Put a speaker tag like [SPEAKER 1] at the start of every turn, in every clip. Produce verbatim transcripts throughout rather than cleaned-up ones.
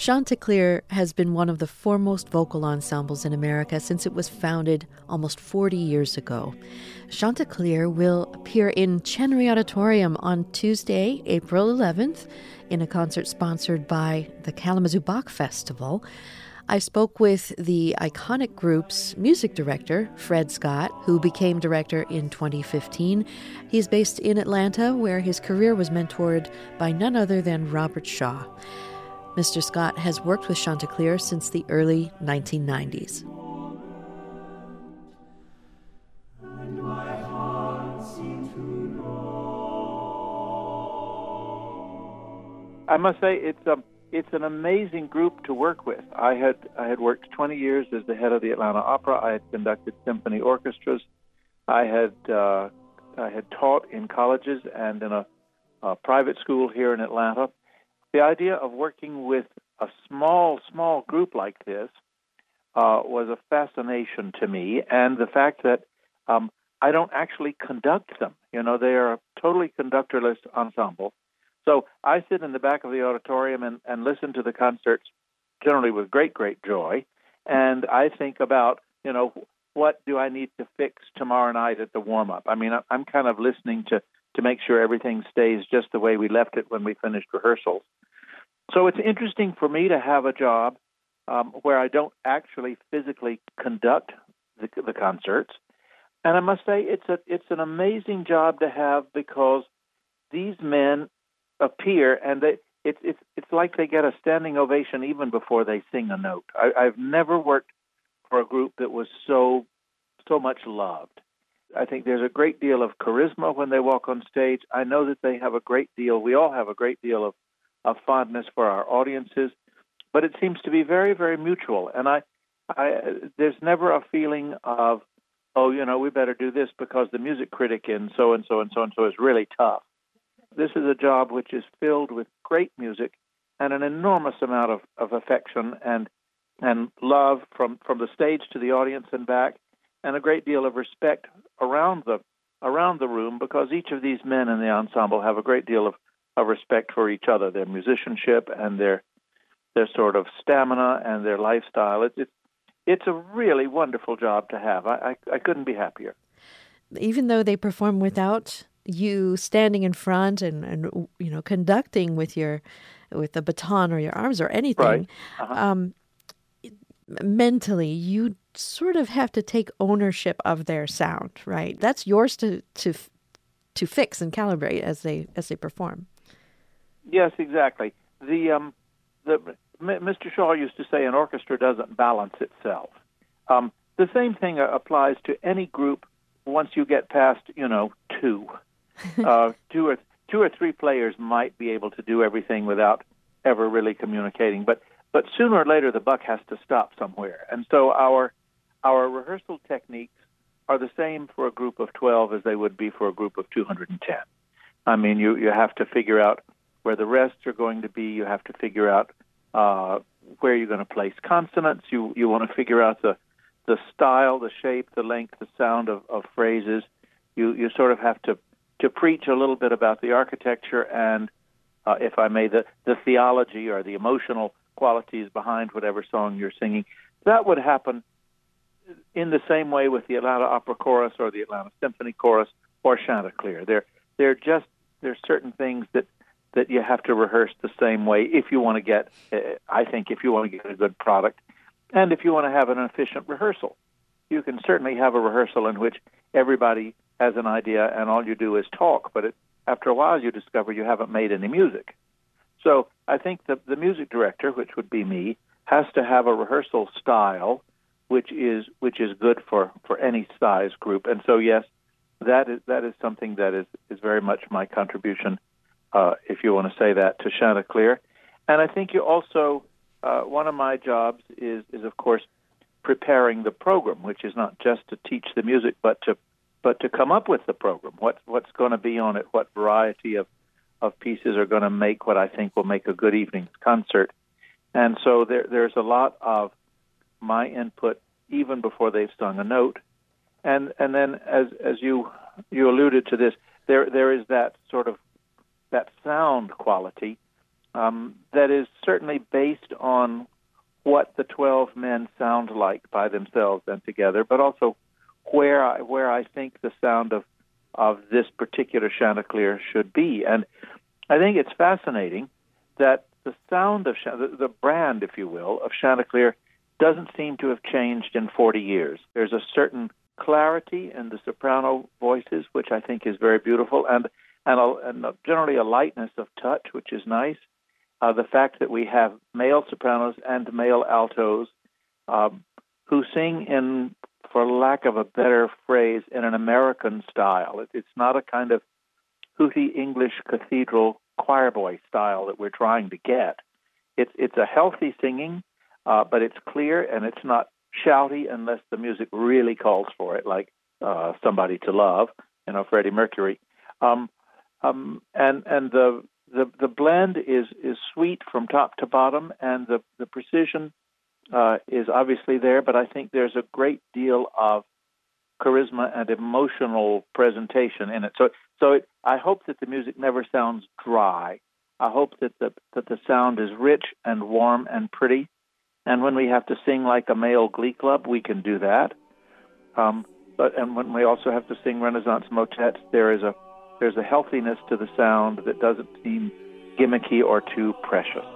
[SPEAKER 1] Chanticleer has been one of the foremost vocal ensembles in America since it was founded almost forty years ago. Chanticleer will appear in Chenery Auditorium on Tuesday, April eleventh, in a concert sponsored by the Kalamazoo Bach Festival. I spoke with the iconic group's music director, Fred Scott, who became director in twenty fifteen. He's based in Atlanta, where his career was mentored by none other than Robert Shaw. Mister Scott has worked with Chanticleer since the early nineteen nineties.
[SPEAKER 2] I must say it's a it's an amazing group to work with. I had I had worked twenty years as the head of the Atlanta Opera. I had conducted symphony orchestras. I had uh, I had taught in colleges and in a, a private school here in Atlanta. The idea of working with a small, small group like this uh, was a fascination to me, and the fact that um, I don't actually conduct them. You know, they are a totally conductorless ensemble. So I sit in the back of the auditorium and, and listen to the concerts, generally with great, great joy, and I think about, you know, what do I need to fix tomorrow night at the warm-up? I mean, I'm kind of listening to, to make sure everything stays just the way we left it when we finished rehearsals. So it's interesting for me to have a job um, where I don't actually physically conduct the, the concerts. And I must say it's a it's an amazing job to have because these men appear and they it's it's it's like they get a standing ovation even before they sing a note. I, I've never worked for a group that was so so much loved. I think there's a great deal of charisma when they walk on stage. I know that they have a great deal. We all have a great deal of of fondness for our audiences, but it seems to be very, very mutual. And I, I, there's never a feeling of, oh, you know, we better do this because the music critic in so-and-so and so-and-so is really tough. This is a job which is filled with great music and an enormous amount of, of affection and and love from, from the stage to the audience and back, and a great deal of respect around the around the room because each of these men in the ensemble have a great deal of of respect for each other, their musicianship and their their sort of stamina and their lifestyle. It's it's, it's a really wonderful job to have. I, I I couldn't be happier.
[SPEAKER 1] Even though they perform without you standing in front and, and you know conducting with your with a baton or your arms or anything,
[SPEAKER 2] right. uh-huh.
[SPEAKER 1] um, mentally you sort of have to take ownership of their sound, right? That's yours to to to fix and calibrate as they as they perform.
[SPEAKER 2] Yes, exactly. The um, the Mister Shaw used to say an orchestra doesn't balance itself. Um, the same thing applies to any group once you get past, you know, two. uh, two or two or three players might be able to do everything without ever really communicating, but but sooner or later the buck has to stop somewhere. And so our our rehearsal techniques are the same for a group of twelve as they would be for a group of two hundred ten. I mean, you, you have to figure out where the rests are going to be. You have to figure out uh, where you're going to place consonants. You you want to figure out the the style, the shape, the length, the sound of, of phrases. You you sort of have to, to preach a little bit about the architecture and, uh, if I may, the, the theology or the emotional qualities behind whatever song you're singing. That would happen in the same way with the Atlanta Opera Chorus or the Atlanta Symphony Chorus or Chanticleer. They're they're just there's certain things that that you have to rehearse the same way if you want to get, uh, I think, if you want to get a good product, and if you want to have an efficient rehearsal. You can certainly have a rehearsal in which everybody has an idea and all you do is talk, but it, after a while you discover you haven't made any music. So I think the, the music director, which would be me, has to have a rehearsal style which is which is good for, for any size group. And so, yes, that is that is something that is, is very much my contribution, Uh, if you want to say that, to Chanticleer. And I think you also, uh, one of my jobs is, is, of course, preparing the program, which is not just to teach the music, but to but to come up with the program. What, what's going to be on it? What variety of, of pieces are going to make what I think will make a good evening's concert? And so there, there's a lot of my input even before they've sung a note. And and then, as as you you alluded to this, there there is that sort of that sound quality um, that is certainly based on what the twelve men sound like by themselves and together, but also where I, where I think the sound of, of this particular Chanticleer should be. And I think it's fascinating that the sound of, the, the brand, if you will, of Chanticleer doesn't seem to have changed in forty years. There's a certain clarity in the soprano voices, which I think is very beautiful, and and, a, and a, generally a lightness of touch, which is nice. Uh, the fact that we have male sopranos and male altos um, who sing in, for lack of a better phrase, in an American style. It, it's not a kind of hooty English cathedral choir boy style that we're trying to get. It's it's a healthy singing, uh, but it's clear and it's not shouty unless the music really calls for it, like uh, Somebody to Love, you know, Freddie Mercury. Um, um, and and the the the blend is is sweet from top to bottom, and the the precision uh, is obviously there. But I think there's a great deal of charisma and emotional presentation in it. So so it, I hope that the music never sounds dry. I hope that the that the sound is rich and warm and pretty. And when we have to sing like a male glee club, we can do that. Um, but and when we also have to sing Renaissance motets, there is a there's a healthiness to the sound that doesn't seem gimmicky or too precious.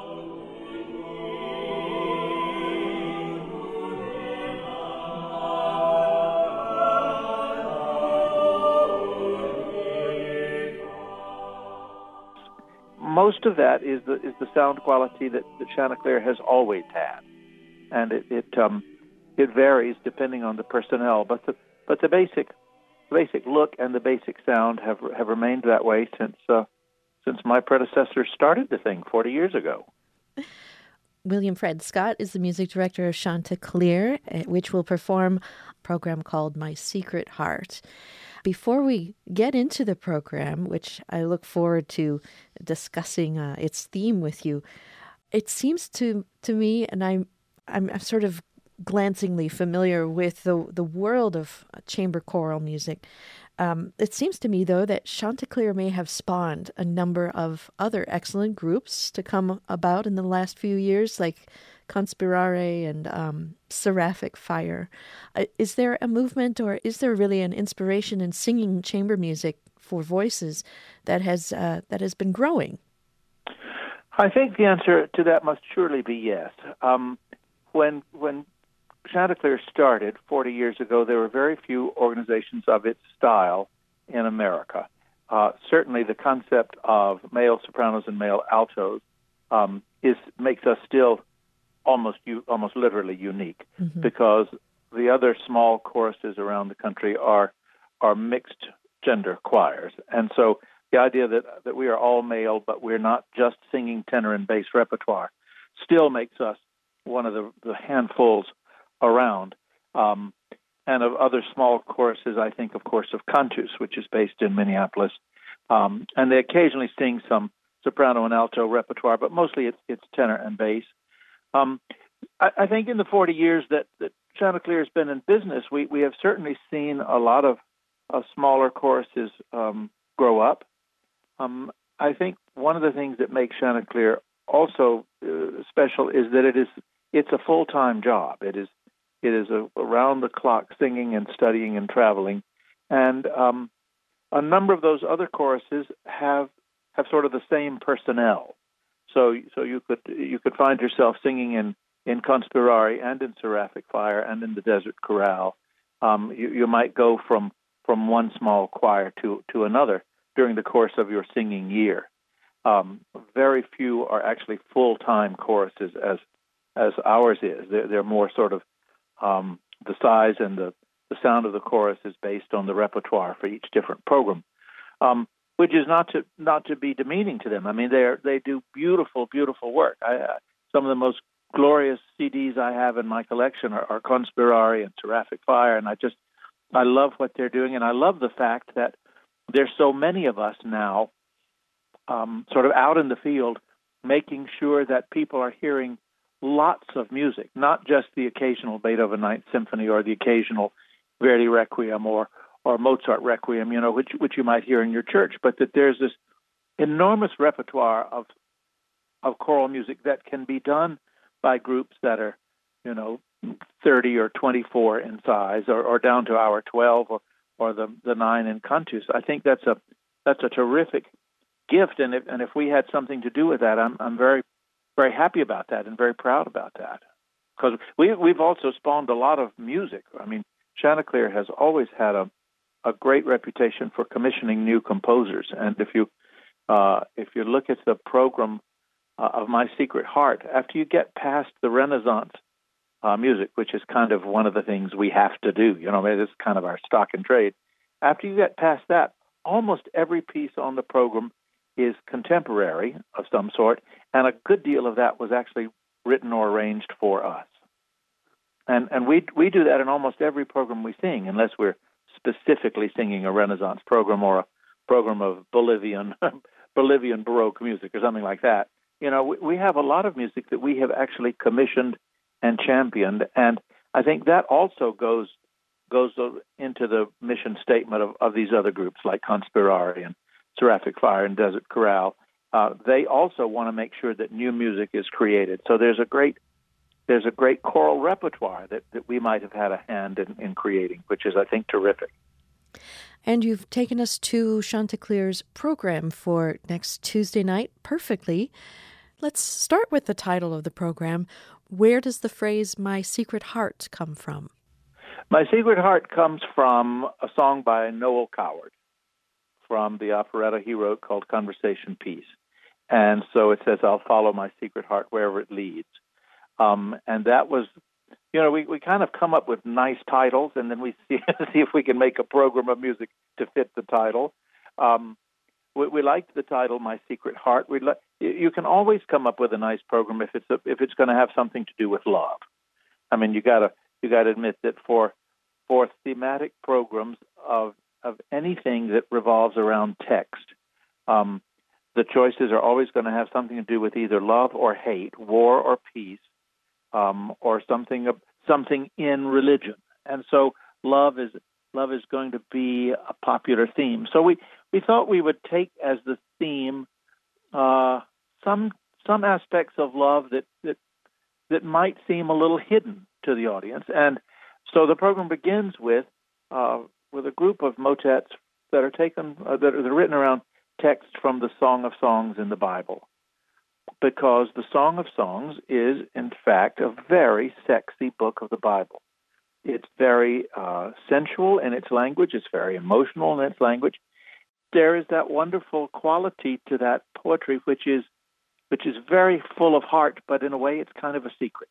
[SPEAKER 2] Most of that is the is the sound quality that, that Chanticleer has always had, and it it, um, it varies depending on the personnel. But the but the basic basic look and the basic sound have have remained that way since uh, since my predecessor started the thing forty years ago.
[SPEAKER 1] William Fred Scott is the music director of Chanticleer, which will perform a program called My Secret Heart. Before we get into the program, which I look forward to discussing uh, its theme with you, it seems to to me, and I'm I'm sort of glancingly familiar with the the world of chamber choral music. Um, it seems to me, though, that Chanticleer may have spawned a number of other excellent groups to come about in the last few years, like Conspirare and um, Seraphic Fire. Uh, is there a movement, or is there really an inspiration in singing chamber music for voices that has uh, that has been growing?
[SPEAKER 2] I think the answer to that must surely be yes. Um, when when Chanticleer started forty years ago, there were very few organizations of its style in America. Uh, certainly, the concept of male sopranos and male altos um, is makes us still almost almost literally unique, mm-hmm. because the other small choruses around the country are are mixed gender choirs, and so the idea that that we are all male but we're not just singing tenor and bass repertoire still makes us one of the, the handfuls around. Um, and of other small choruses, I think, of course, of Cantus, which is based in Minneapolis, um, and they occasionally sing some soprano and alto repertoire, but mostly it's it's tenor and bass. Um, I, I think in the forty years that, that Chanticleer has been in business, we, we have certainly seen a lot of uh, smaller choruses um, grow up. Um, I think one of the things that makes Chanticleer also uh, special is that it is it's a full-time job. It is it is a around-the-clock singing and studying and traveling, and um, a number of those other choruses have have sort of the same personnel. So, so you could you could find yourself singing in, in Conspirare and in Seraphic Fire and in the Desert Chorale. Um, you, you might go from, from one small choir to, to another during the course of your singing year. Um, very few are actually full-time choruses as as ours is. They're, they're more sort of um, the size and the, the sound of the chorus is based on the repertoire for each different program. Um, Which is not to not to be demeaning to them. I mean, they are they do beautiful, beautiful work. I, uh, some of the most glorious C Ds I have in my collection are, are Conspirare and Seraphic Fire, and I just I love what they're doing, and I love the fact that there's so many of us now, um, sort of out in the field, making sure that people are hearing lots of music, not just the occasional Beethoven Ninth Symphony or the occasional Verdi Requiem or or Mozart Requiem, you know, which which you might hear in your church, but that there's this enormous repertoire of of choral music that can be done by groups that are, you know, thirty or twenty-four in size, or, or down to our twelve, or, or the, the nine in cantus. I think that's a that's a terrific gift, and if and if we had something to do with that, I'm I'm very very happy about that and very proud about that, because we we've also spawned a lot of music. I mean, Chanticleer has always had a a great reputation for commissioning new composers, and if you uh, if you look at the program uh, of My Secret Heart, after you get past the Renaissance uh, music, which is kind of one of the things we have to do, you know, it's kind of our stock and trade. After you get past that, almost every piece on the program is contemporary of some sort, and a good deal of that was actually written or arranged for us. And and we we do that in almost every program we sing, unless we're specifically singing a Renaissance program or a program of Bolivian Bolivian Baroque music or something like that. You know, we, we have a lot of music that we have actually commissioned and championed, and I think that also goes goes into the mission statement of, of these other groups like Conspirare and Seraphic Fire and Desert Chorale. Uh, they also want to make sure that new music is created. So there's a great there's a great choral repertoire that, that we might have had a hand in, in creating, which is, I think, terrific.
[SPEAKER 1] And you've taken us to Chanticleer's program for next Tuesday night perfectly. Let's start with the title of the program. Where does the phrase "My Secret Heart" come from?
[SPEAKER 2] My Secret Heart comes from a song by Noel Coward from the operetta he wrote called Conversation Piece. And so it says, "I'll follow my secret heart wherever it leads." Um, and that was, you know, we, we kind of come up with nice titles, and then we see, see if we can make a program of music to fit the title. Um, we, we liked the title, My Secret Heart. We li- you can always come up with a nice program if it's a, if it's going to have something to do with love. I mean, you gotta you gotta admit that for for thematic programs of of anything that revolves around text, um, the choices are always going to have something to do with either love or hate, war or peace, um, or something something in religion. And so love is love is going to be a popular theme. So we, we thought we would take as the theme uh, some some aspects of love that, that that might seem a little hidden to the audience. And so the program begins with uh, with a group of motets that are taken uh, that are written around text from the Song of Songs in the Bible, because the Song of Songs is, in fact, a very sexy book of the Bible. It's very uh, sensual in its language. It's very emotional in its language. There is that wonderful quality to that poetry, which is which is very full of heart, but in a way, it's kind of a secret.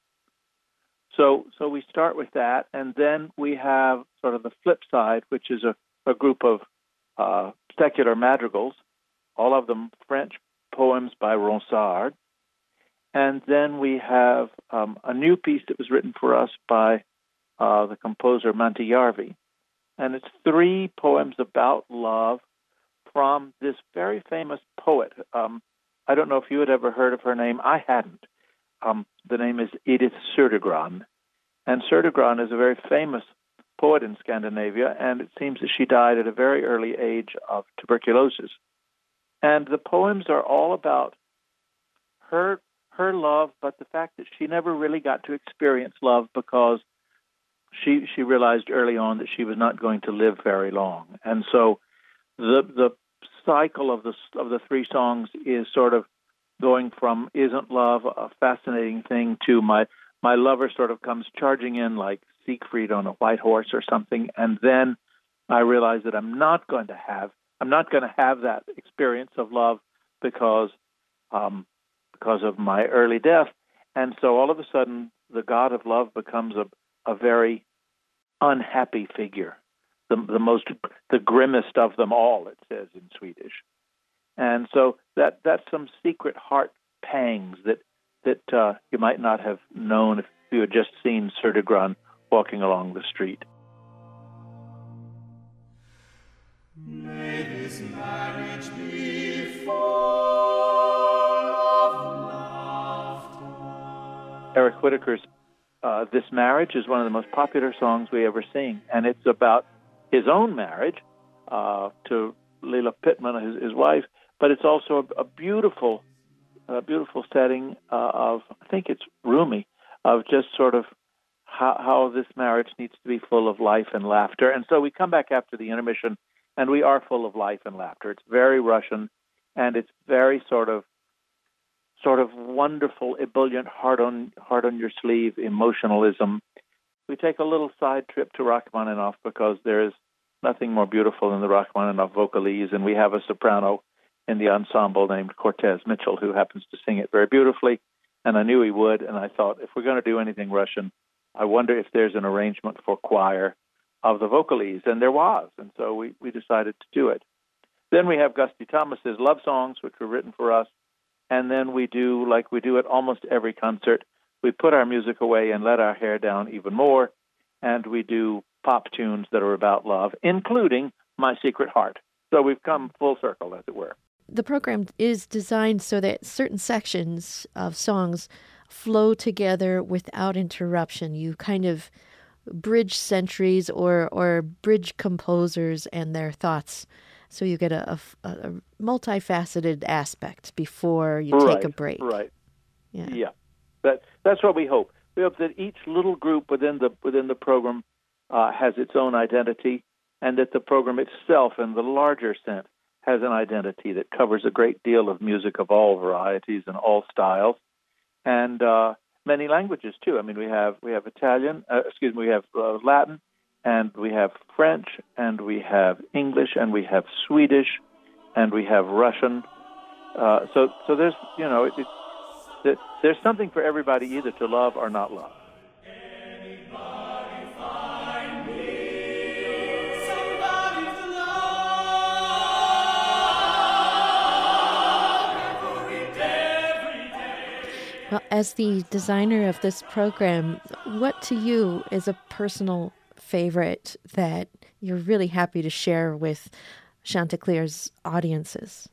[SPEAKER 2] So, so we start with that, and then we have sort of the flip side, which is a, a group of uh, secular madrigals, all of them French poems by Ronsard. And then we have um, a new piece that was written for us by uh, the composer Manti Järvi. And it's three poems about love from this very famous poet. Um, I don't know if you had ever heard of her name. I hadn't. Um, the name is Edith Södergran. And Södergran is a very famous poet in Scandinavia, and it seems that she died at a very early age of tuberculosis. And the poems are all about her her love, but the fact that she never really got to experience love because she she realized early on that she was not going to live very long. And so the the cycle of the of the three songs is sort of going from "Isn't love a fascinating thing" to my my lover sort of comes charging in like Siegfried on a white horse or something, and then I realize that I'm not going to have I'm not going to have that experience of love because um, because of my early death. And so all of a sudden, the God of love becomes a, a very unhappy figure, the, the most, the grimmest of them all, it says in Swedish. And so that that's some secret heart pangs that that uh, you might not have known if you had just seen Södergran walking along the street.
[SPEAKER 3] May this marriage be full of laughter.
[SPEAKER 2] Eric Whitacre's uh, This Marriage is one of the most popular songs we ever sing, and it's about his own marriage uh, to Leila Pittman, his, his wife, but it's also a, a beautiful a beautiful setting uh, of, I think it's Rumi, of just sort of how, how this marriage needs to be full of life and laughter. And so we come back after the intermission, and we are full of life and laughter. It's very Russian, and it's very sort of sort of wonderful, ebullient, hard on hard on your sleeve emotionalism. We take a little side trip to Rachmaninoff because there is nothing more beautiful than the Rachmaninoff vocalese, and we have a soprano in the ensemble named Cortez Mitchell, who happens to sing it very beautifully, and I knew he would, and I thought, if we're going to do anything Russian, I wonder if there's an arrangement for choir of the vocalese, and there was, and so we, we decided to do it. Then we have Gusty Thomas's love songs, which were written for us, and then we do, like we do at almost every concert, we put our music away and let our hair down even more, and we do pop tunes that are about love, including My Secret Heart. So we've come full circle, as it were.
[SPEAKER 1] The program is designed so that certain sections of songs flow together without interruption. You kind of bridge centuries or, or bridge composers and their thoughts. So you get a, a, a multifaceted aspect before you
[SPEAKER 2] right,
[SPEAKER 1] take a break.
[SPEAKER 2] Right.
[SPEAKER 1] Yeah.
[SPEAKER 2] Yeah. That that's what we hope. We hope that each little group within the within the program uh, has its own identity, and that the program itself, in the larger sense, has an identity that covers a great deal of music of all varieties and all styles, and uh, many languages too. I mean, we have we have Italian, uh, excuse me, we have uh, Latin, and we have French, and we have English, and we have Swedish, and we have Russian. Uh, so so there's you know it, it, there's something for everybody, either to love or not love.
[SPEAKER 1] Well, as the designer of this program, what to you is a personal favorite that you're really happy to share with Chanticleer's audiences?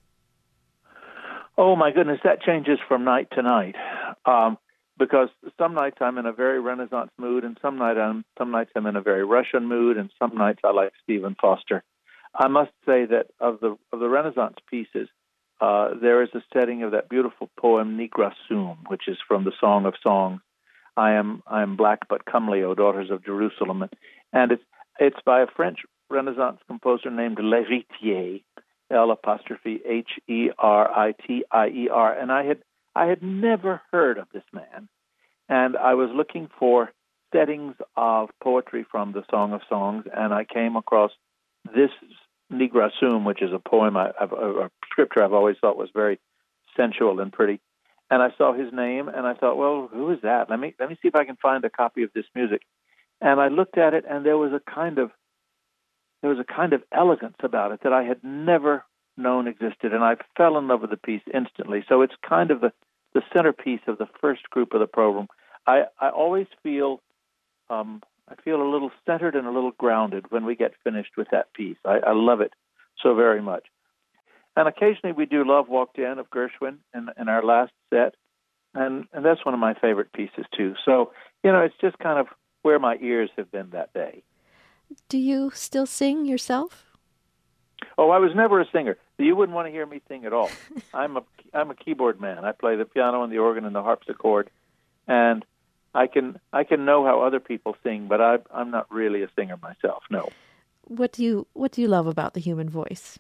[SPEAKER 2] Oh, my goodness, that changes from night to night. Um, because some nights I'm in a very Renaissance mood, and some, night I'm, some nights I'm in a very Russian mood, and some nights I like Stephen Foster. I must say that of the of the Renaissance pieces, uh, there is a setting of that beautiful poem Nigra Sum, which is from the Song of Songs. I am I am black but comely, O daughters of Jerusalem, and it's it's by a French Renaissance composer named L'Héritier, L apostrophe H E R I T I E R, and I had I had never heard of this man, and I was looking for settings of poetry from the Song of Songs, and I came across this Nigra Sum, which is a poem, I, I've, a scripture I've always thought was very sensual and pretty, and I saw his name, and I thought, well, who is that? Let me let me see if I can find a copy of this music, and I looked at it, and there was a kind of there was a kind of elegance about it that I had never known existed, and I fell in love with the piece instantly. So it's kind of the, the centerpiece of the first group of the program. I, I always feel um, I feel a little centered and a little grounded when we get finished with that piece. I, I love it so very much. And occasionally we do Love Walked In of Gershwin in, in our last set, and, and that's one of my favorite pieces too. So, you know, it's just kind of where my ears have been that day.
[SPEAKER 1] Do you still sing yourself?
[SPEAKER 2] Oh, I was never a singer. You wouldn't want to hear me sing at all. I'm a I'm a keyboard man. I play the piano and the organ and the harpsichord, and I can I can know how other people sing, but I I'm not really a singer myself. No.
[SPEAKER 1] What do you What do you love about the human voice?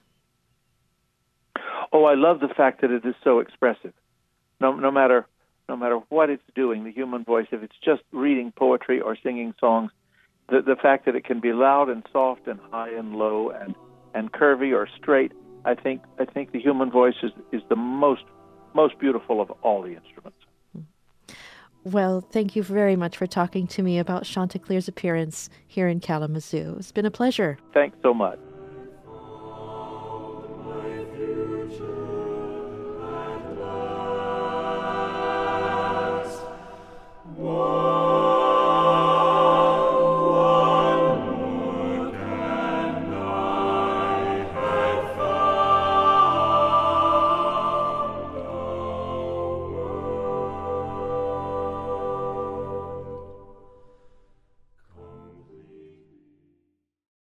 [SPEAKER 2] Oh, I love the fact that it is so expressive. No no matter no matter what it's doing, the human voice, if it's just reading poetry or singing songs, the the fact that it can be loud and soft and high and low and and curvy or straight, I think I think the human voice is, is the most most beautiful of all the instruments.
[SPEAKER 1] Well, thank you very much for talking to me about Chanticleer's appearance here in Kalamazoo. It's been a pleasure.
[SPEAKER 2] Thanks so much.